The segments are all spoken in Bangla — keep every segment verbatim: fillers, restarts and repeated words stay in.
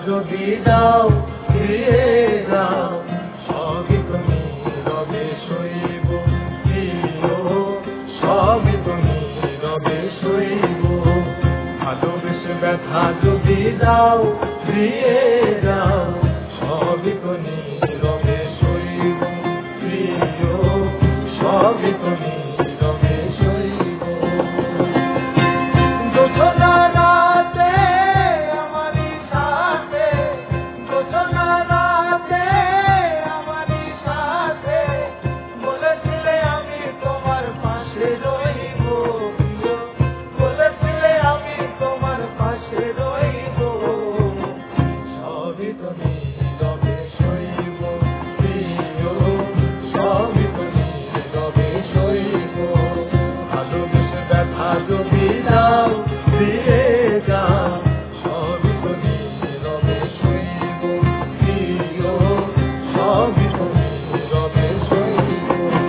যদি দাও ফিরে দাও, সবই তুমি রবে সইব প্রিয়, সবই তুমি রবে সইব। ভালোবেসে ব্যথা যদি দাও ফিরে দাও, সবই তুমি রবে সইব প্রিয়, সবই তুমি রবে সইব। জোছনা রাতে আমারই সাথে, জোছনা রাতে আমারই সাথে, বলেছিলে আমি তোমার পাশে রইব, বলেছিলে আমি তোমার পাশে রইব। সবই তুমি রবে সইব প্রিয়, সবই তুমি রবে সইব। ভালোবেসে ব্যথা যদি দাও ফিরে দাও, সবই তুমি রবে সইব প্রিয়, সবই তুমি রবে সইব।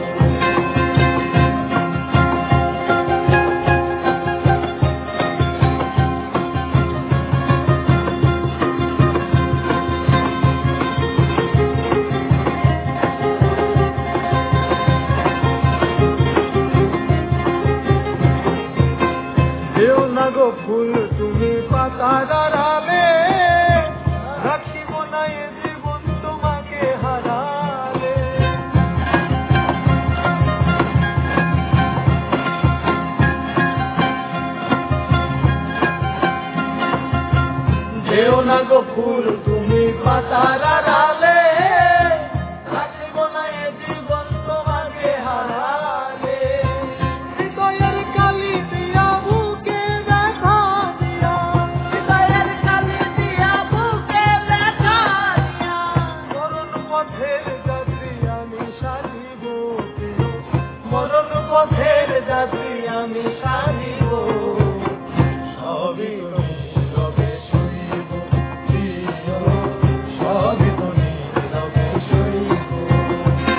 দেও না গো ফুল তুমি পাতার আড়ালে, রাখিব না এ জীবন তোমাকে হারালে। দেও না গো ফুল তুমি পাতার